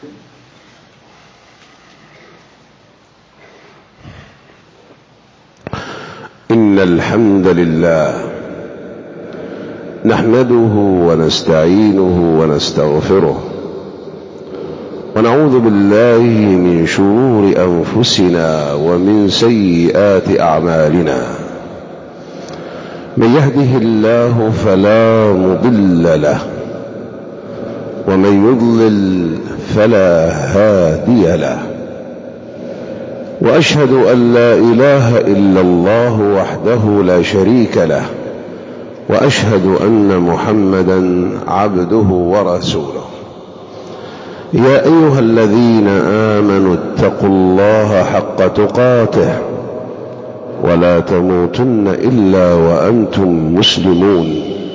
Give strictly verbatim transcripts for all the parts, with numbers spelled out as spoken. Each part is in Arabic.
إن الحمد لله نحمده ونستعينه ونستغفره ونعوذ بالله من شرور أنفسنا ومن سيئات أعمالنا. من يهده الله فلا مضل له ومن يضلل فلا هادي له، وأشهد أن لا إله إلا الله وحده لا شريك له، وأشهد أن محمدا عبده ورسوله. يا أيها الذين آمنوا اتقوا الله حق تقاته ولا تموتن إلا وأنتم مسلمون.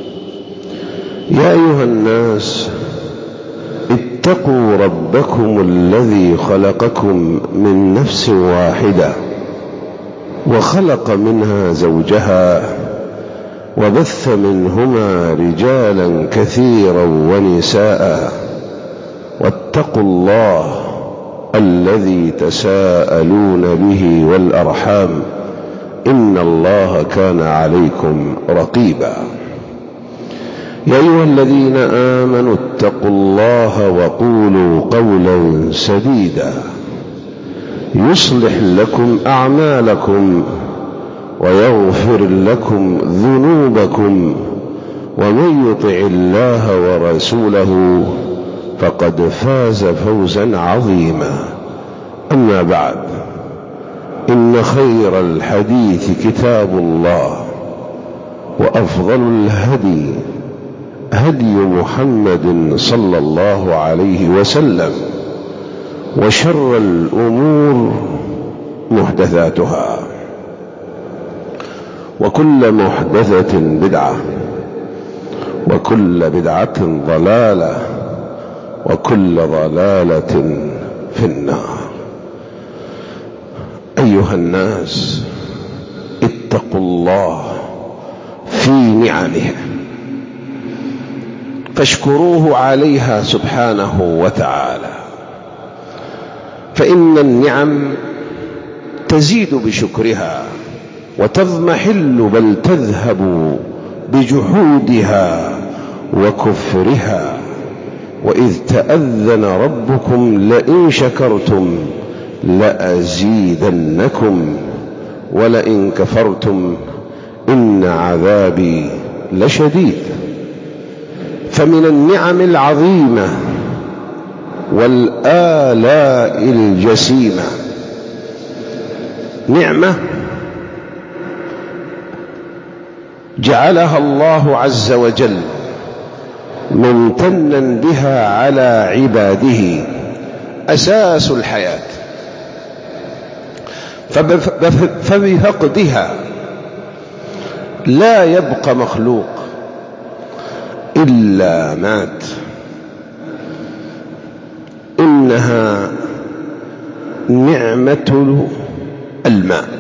يا أيها الناس اتقوا ربكم الذي خلقكم من نفس واحدة وخلق منها زوجها وبث منهما رجالا كثيرا ونساء، واتقوا الله الذي تساءلون به والأرحام إن الله كان عليكم رقيبا. يا أيها الذين آمنوا اتقوا الله وقولوا قولا سديدا يصلح لكم أعمالكم ويغفر لكم ذنوبكم، ومن يطع الله ورسوله فقد فاز فوزا عظيما. أما بعد، إن خير الحديث كتاب الله، وأفضل الهدي هدي محمد صلى الله عليه وسلم، وشر الأمور محدثاتها، وكل محدثة بدعة، وكل بدعة ضلالة، وكل ضلالة في النار. أيها الناس اتقوا الله في نعمه فاشكروه عليها سبحانه وتعالى، فإن النعم تزيد بشكرها وتضمحل بل تذهب بجحودها وكفرها. وإذ تأذن ربكم لئن شكرتم لأزيدنكم ولئن كفرتم إن عذابي لشديد. فمن النعم العظيمة والآلاء الجسيمة نعمة جعلها الله عز وجل ممتنا بها على عباده، أساس الحياة، فبفقدها لا يبقى مخلوق إلا مات. إنها نعمة الماء،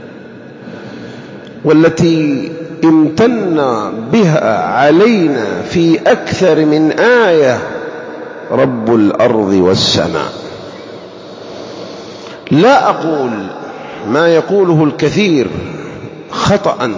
والتي امتن بها علينا في أكثر من آية رب الأرض والسماء. لا أقول ما يقوله الكثير خطأ،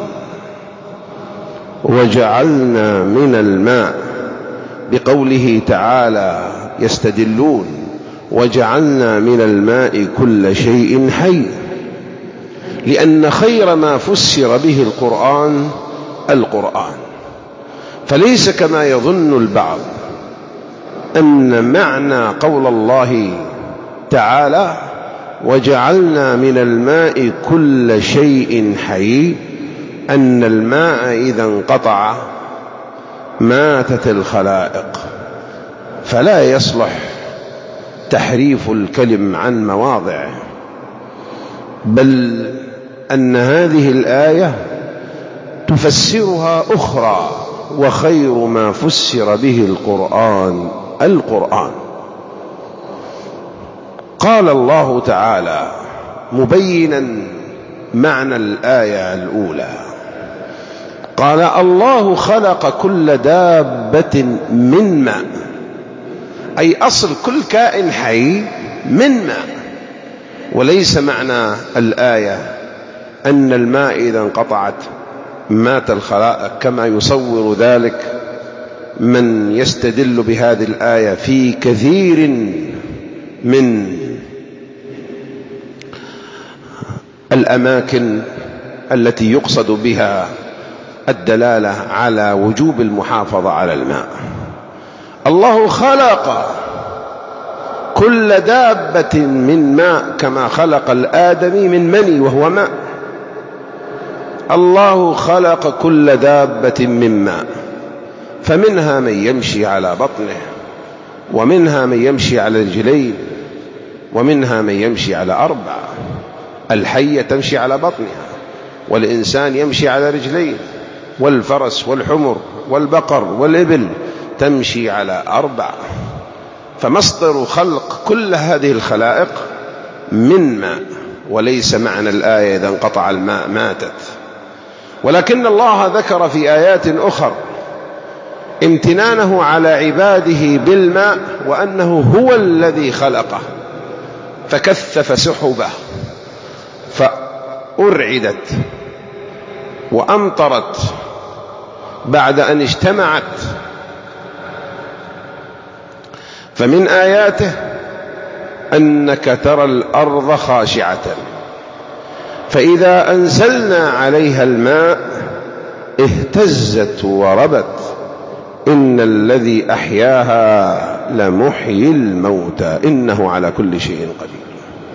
وجعلنا من الماء، بقوله تعالى يستدلون وجعلنا من الماء كل شيء حي، لأن خير ما فسر به القرآن القرآن. فليس كما يظن البعض أن معنى قول الله تعالى وجعلنا من الماء كل شيء حي أن الماء إذا انقطع ماتت الخلائق. فلا يصلح تحريف الكلم عن مواضعه، بل أن هذه الآية تفسرها أخرى، وخير ما فسر به القرآن القرآن. قال الله تعالى مبينا معنى الآية الأولى، قال الله خلق كل دابة من ماء، أي أصل كل كائن حي من ماء. وليس معنى الآية أن الماء إذا انقطعت مات الخلائق كما يصور ذلك من يستدل بهذه الآية في كثير من الأماكن التي يقصد بها الدلالة على وجوب المحافظة على الماء. الله خلق كل دابة من ماء كما خلق الآدمي من مني وهو ماء. الله خلق كل دابة من ماء، فمنها من يمشي على بطنه، ومنها من يمشي على رجلين، ومنها من يمشي على أربع. الحية تمشي على بطنها، والإنسان يمشي على رجلين، والفرس والحمر والبقر والإبل تمشي على أربع. فمصدر خلق كل هذه الخلائق من ماء. وليس معنى الآية إذا انقطع الماء ماتت. ولكن الله ذكر في آيات أخرى امتنانه على عباده بالماء، وأنه هو الذي خلقه، فكثف سحبه فأرعدت وأمطرت بعد أن اجتمعت. فمن آياته أنك ترى الأرض خاشعة فإذا أنزلنا عليها الماء اهتزت وربت إن الذي أحياها لمحيي الموتى إنه على كل شيء قدير.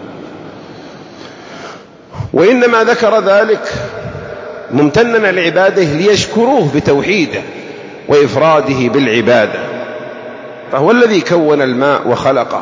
وإنما ذكر ذلك ممتنا لعباده ليشكروه بتوحيده وإفراده بالعبادة، فهو الذي كون الماء وخلقه،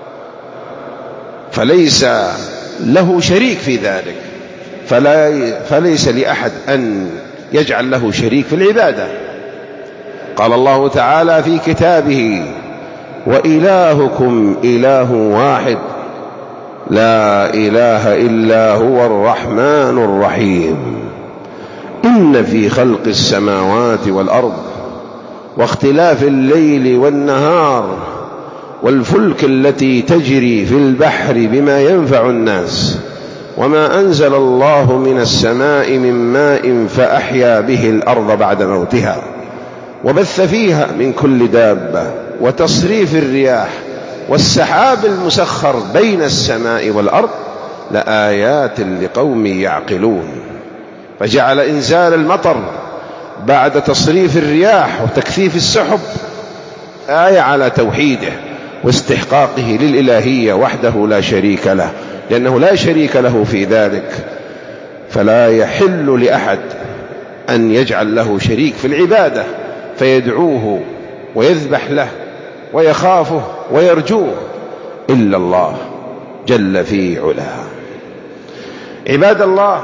فليس له شريك في ذلك، فلا فليس لأحد أن يجعل له شريك في العبادة. قال الله تعالى في كتابه: وإلهكم إله واحد لا إله إلا هو الرحمن الرحيم إن في خلق السماوات والأرض واختلاف الليل والنهار والفلك التي تجري في البحر بما ينفع الناس وما أنزل الله من السماء من ماء فأحيا به الأرض بعد موتها وبث فيها من كل دابة وتصريف الرياح والسحاب المسخر بين السماء والأرض لآيات لقوم يعقلون. فجعل إنزال المطر بعد تصريف الرياح وتكثيف السحب آية على توحيده واستحقاقه للإلهية وحده لا شريك له، لأنه لا شريك له في ذلك، فلا يحل لأحد أن يجعل له شريك في العبادة فيدعوه ويذبح له ويخافه ويرجوه إلا الله جل في علاه. عباد الله،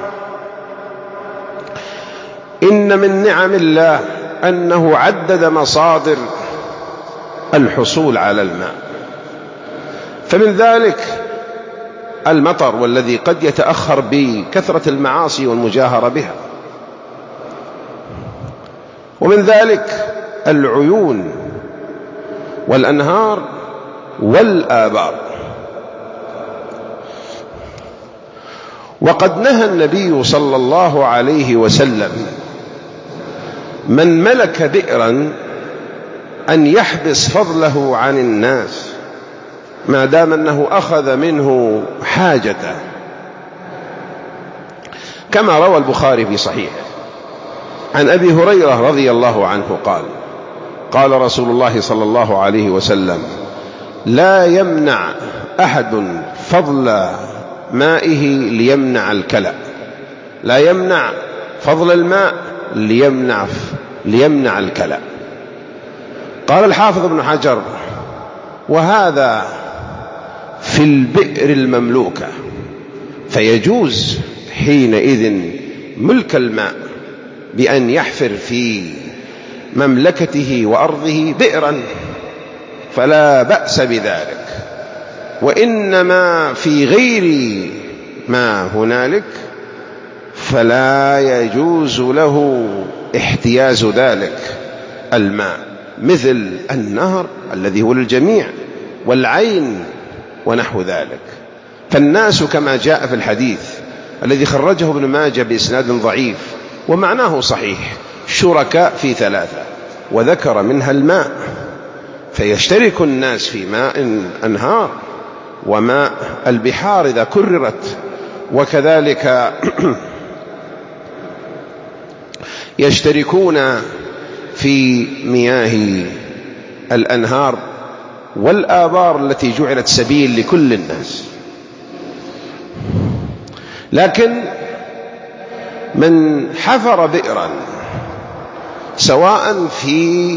إن من نعم الله أنه عدد مصادر الحصول على الماء، فمن ذلك المطر والذي قد يتأخر بكثرة المعاصي والمجاهرة بها، ومن ذلك العيون والأنهار والآبار. وقد نهى النبي صلى الله عليه وسلم من ملك بئرا أن يحبس فضله عن الناس ما دام أنه أخذ منه حاجته، كما روى البخاري في صحيحه عن أبي هريرة رضي الله عنه قال: قال رسول الله صلى الله عليه وسلم: لا يمنع أحد فضل مائه ليمنع الكلى، لا يمنع فضل الماء ليمنع ليمنع الكلى. قال الحافظ ابن حجر: وهذا في البئر المملوكة، فيجوز حينئذ ملك الماء بأن يحفر في مملكته وأرضه بئرا، فلا بأس بذلك. وإنما في غير ما هنالك فلا يجوز له احتياز ذلك الماء، مثل النهر الذي هو للجميع والعين ونحو ذلك. فالناس كما جاء في الحديث الذي خرجه ابن ماجه بإسناد ضعيف ومعناه صحيح شركاء في ثلاثة، وذكر منها الماء، فيشترك الناس في ماء أنهار وماء البحار إذا كررت، وكذلك يشتركون في مياه الأنهار والآبار التي جعلت سبيل لكل الناس. لكن من حفر بئرا سواء في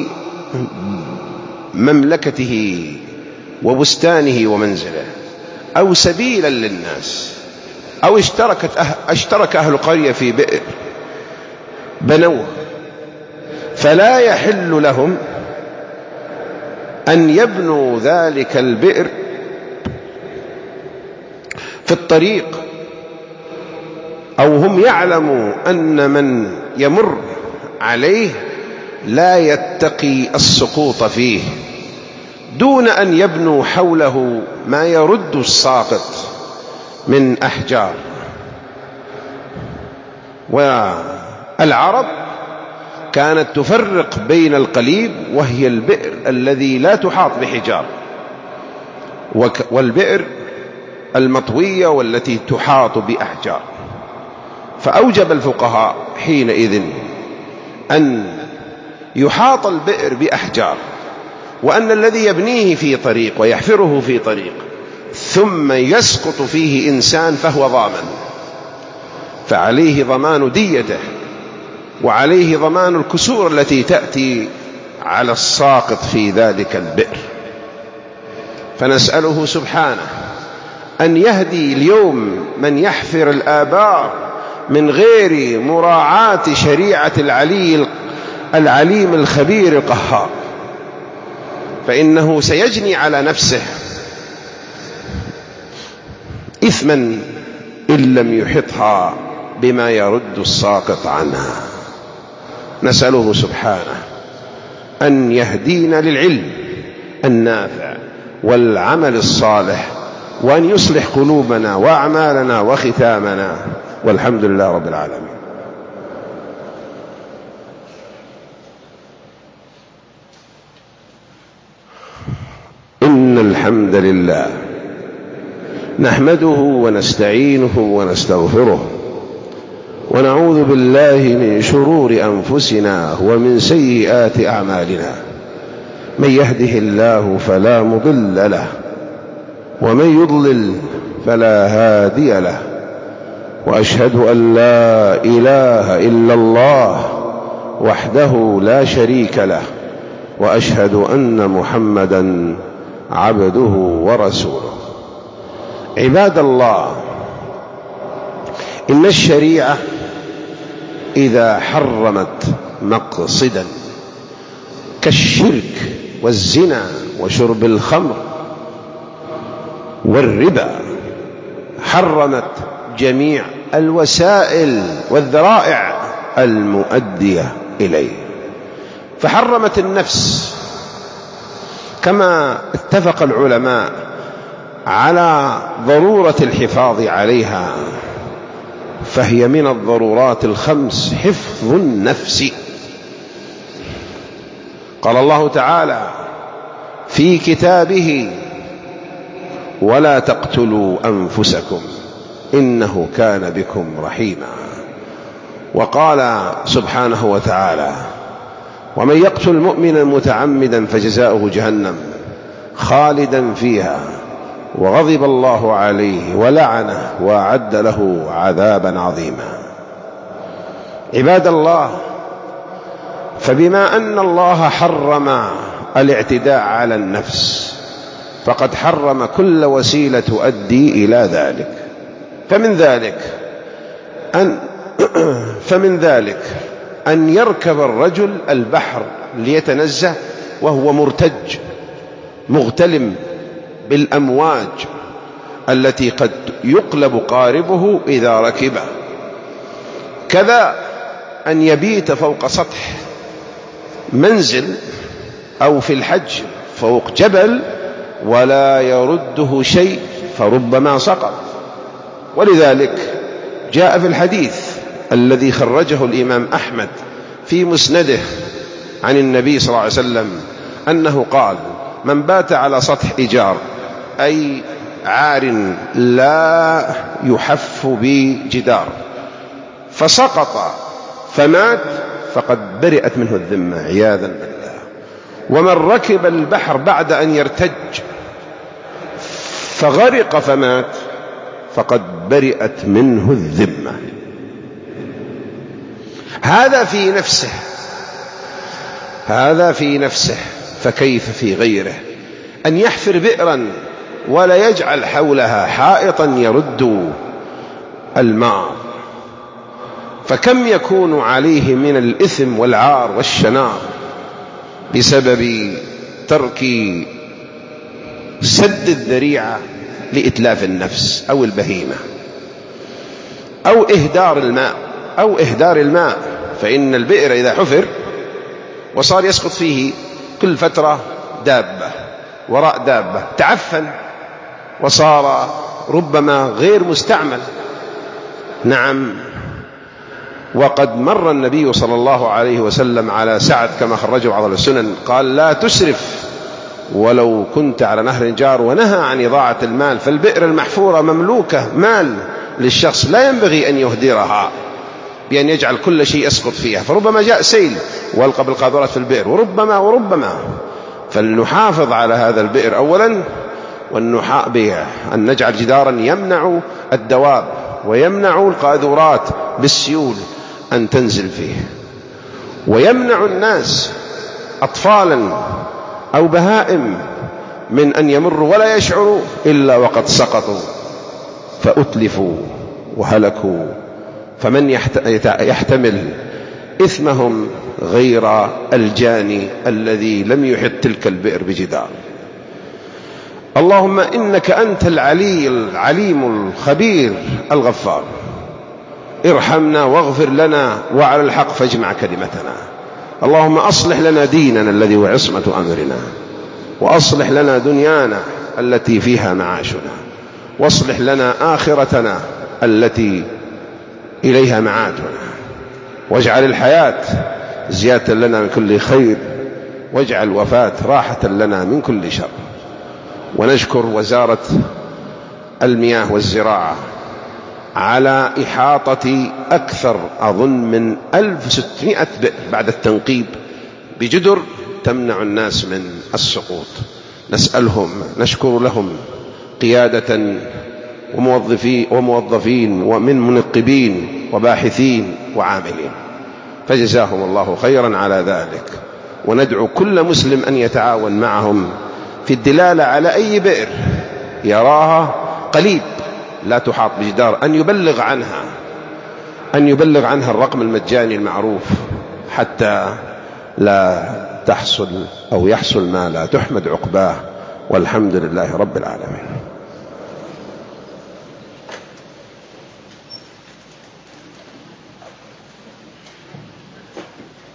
مملكته وبستانه ومنزله أو سبيلا للناس، أو اشتركت أه... اشترك أهل القرية في بئر بنوه، فلا يحل لهم أن يبنوا ذلك البئر في الطريق، أو هم يعلموا أن من يمر عليه لا يتقي السقوط فيه، دون أن يبنوا حوله ما يرد الساقط من أحجار. والعرب كانت تفرق بين القليب وهي البئر الذي لا تحاط بحجار، والبئر المطوية والتي تحاط بأحجار. فأوجب الفقهاء حينئذ أن يحاط البئر بأحجار، وأن الذي يبنيه في طريق ويحفره في طريق ثم يسقط فيه إنسان فهو ضامن، فعليه ضمان ديته وعليه ضمان الكسور التي تأتي على الساقط في ذلك البئر. فنسأله سبحانه أن يهدي اليوم من يحفر الآبار من غير مراعاة شريعة العلي العليم الخبير القهار، فإنه سيجني على نفسه إثما إن لم يحطها بما يرد الساقط عنها. نسأله سبحانه أن يهدينا للعلم النافع والعمل الصالح، وأن يصلح قلوبنا وأعمالنا وختامنا، والحمد لله رب العالمين. إن الحمد لله نحمده ونستعينه ونستغفره، ونعوذ بالله من شرور أنفسنا ومن سيئات أعمالنا. من يهده الله فلا مضل له، ومن يضلل فلا هادي له، وأشهد أن لا إله إلا الله وحده لا شريك له، وأشهد أن محمدا عبده ورسوله. عباد الله، إن الشريعة إذا حرمت مقصدا كالشرك والزنا وشرب الخمر والربا، حرمت جميع الوسائل والذرائع المؤدية إليه. فحرمت النفس كما اتفق العلماء على ضرورة الحفاظ عليها، فهي من الضرورات الخمس حفظ النفس. قال الله تعالى في كتابه: ولا تقتلوا أنفسكم إنه كان بكم رحيما. وقال سبحانه وتعالى: ومن يقتل مؤمنا متعمدا فجزاؤه جهنم خالدا فيها وغضب الله عليه ولعنه وأعد له عذابا عظيما. عباد الله، فبما أن الله حرم الاعتداء على النفس فقد حرم كل وسيلة تؤدي إلى ذلك. فمن ذلك أن فمن ذلك أن يركب الرجل البحر ليتنزه وهو مرتج مغتلم بالأمواج التي قد يقلب قاربه إذا ركبه. كذا أن يبيت فوق سطح منزل أو في الحج فوق جبل ولا يرده شيء فربما سقط. ولذلك جاء في الحديث الذي خرجه الإمام أحمد في مسنده عن النبي صلى الله عليه وسلم أنه قال: من بات على سطح إيجار أي عار لا يحف بجدار فسقط فمات فقد برئت منه الذمة عياذا بالله. ومن ركب البحر بعد أن يرتج فغرق فمات فقد برئت منه الذمة. هذا في نفسه هذا في نفسه فكيف في غيره؟ أن يحفر بئرا ولا يجعل حولها حائطا يرد الماء، فكم يكون عليه من الإثم والعار والشنار بسبب ترك سد الذريعة لإتلاف النفس أو البهيمة أو إهدار الماء أو إهدار الماء. فإن البئر إذا حفر وصار يسقط فيه كل فترة دابة وراء دابة تعفن وصار ربما غير مستعمل. نعم. وقد مر النبي صلى الله عليه وسلم على سعد كما خرجه بعض السنن قال: لا تسرف ولو كنت على نهر جار، ونهى عن إضاعة المال. فالبئر المحفورة مملوكة مال للشخص لا ينبغي أن يهدرها بأن يجعل كل شيء يسقط فيها، فربما جاء سيل والقى بالقاذورات في البئر وربما وربما فلنحافظ على هذا البئر أولا، وأن نجعل جدارا يمنع الدواب ويمنع القاذورات بالسيول أن تنزل فيه، ويمنع الناس أطفالا أو بهائم من أن يمروا ولا يشعروا إلا وقد سقطوا فأتلفوا وهلكوا. فمن يحتمل إثمهم غير الجاني الذي لم يحط تلك البئر بجدار؟ اللهم إنك أنت العلي العليم الخبير الغفار، ارحمنا واغفر لنا وعلى الحق فاجمع كلمتنا. اللهم أصلح لنا ديننا الذي هو عصمة أمرنا، وأصلح لنا دنيانا التي فيها معاشنا، واصلح لنا آخرتنا التي إليها معادنا، واجعل الحياة زيادة لنا من كل خير، واجعل الوفاة راحة لنا من كل شر. ونشكر وزارة المياه والزراعة على إحاطة أكثر أظن من ألف وستمائة بئر بعد التنقيب بجدر تمنع الناس من السقوط. نسألهم نشكر لهم قيادة وموظفين وموظفين ومن منقبين وباحثين وعاملين، فجزاهم الله خيرا على ذلك. وندعو كل مسلم أن يتعاون معهم في الدلالة على أي بئر يراها قليب لا تحاط بجدار أن يبلغ عنها أن يبلغ عنها الرقم المجاني المعروف حتى لا تحصل أو يحصل ما لا تحمد عقباه. والحمد لله رب العالمين.